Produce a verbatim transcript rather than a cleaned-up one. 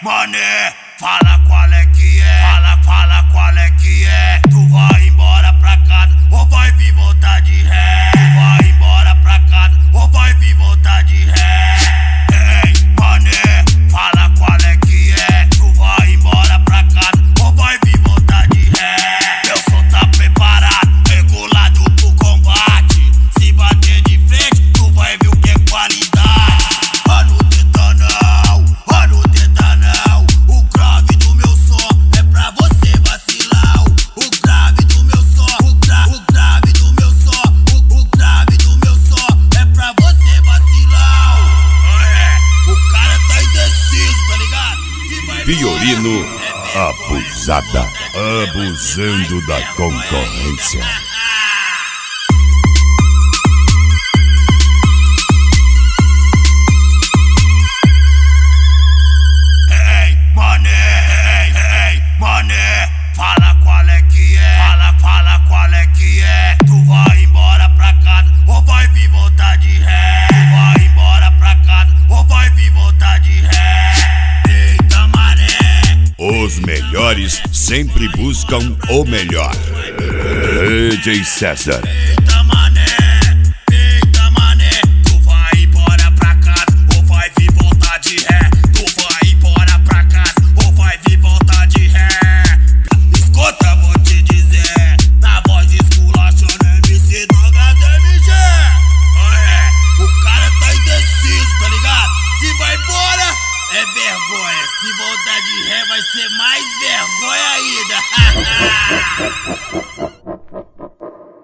mané, fala qual é que é. Fala, fala qual é que é. Tu vai embora pra casa ou vai vir voltar de ré. Tu vai embora pra casa ou vai vir voltar de ré. Ei, mané, fala qual é que é. Tu vai embora pra casa ou vai vir voltar de ré. Eu sou tá preparado, regulado pro combate. Se bater de frente, tu vai ver o que é qualidade. Mano, tenta não, mano, tenta não. O grave do meu som é pra você vacilar. O grave do meu som, o, gra, o grave do meu som, o, o grave do meu som é pra você vacilar. É, o cara tá indeciso, tá ligado? Se vai Fiorino embora, abusada, abusando da concorrência. Ei, mané, ei, ei, mané, fala qual é que é. Fala, fala qual é que é. Tu vai embora pra casa ou vai vir voltar de ré. Tu vai embora pra casa ou vai vir voltar de ré. Eita, mané. Os melhores sempre buscam o melhor. D J César. Eita, mané, eita, mané. Tu vai embora pra casa ou vai vir voltar de ré. Tu vai embora pra casa ou vai vir voltar de ré. Escuta, vou te dizer, na voz esculachando M C Douglas M G. É, o cara tá indeciso, tá ligado? Se vai embora, é vergonha. Se voltar de ré, vai ser mais vergonha ainda.